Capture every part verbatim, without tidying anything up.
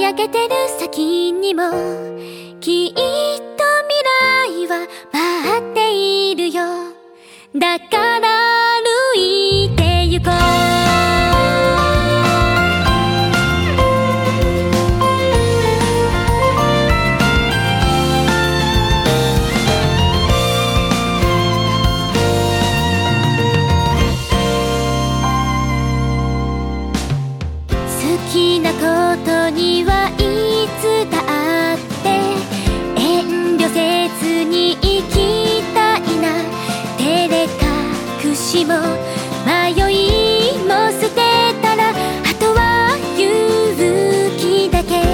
上げてる先にもきっと未来は待っているよ。だから歩いて行こう。好きなことにはいつだって遠慮せずに生きたいな。照れ隠しも迷いも捨てたらあとは勇気だけ。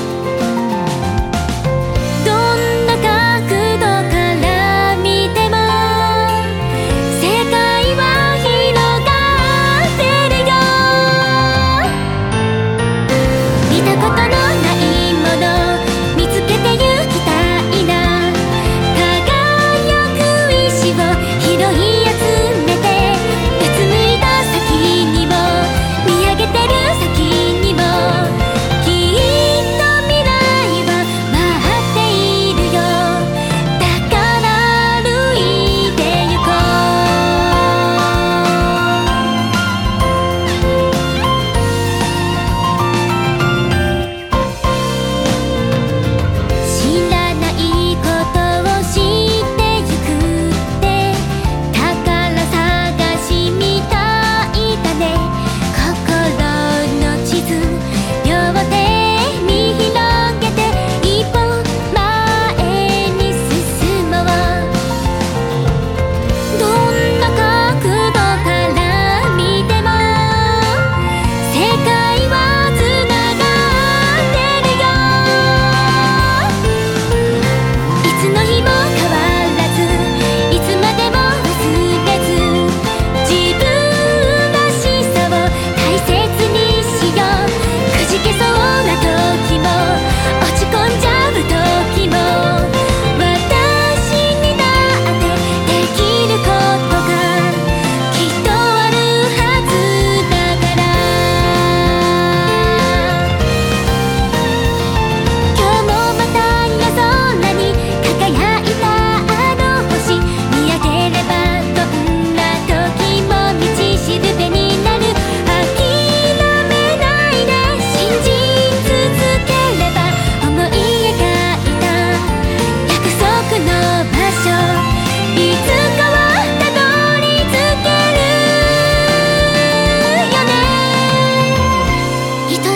どんな角度から見ても世界は広がってるよ。見たことの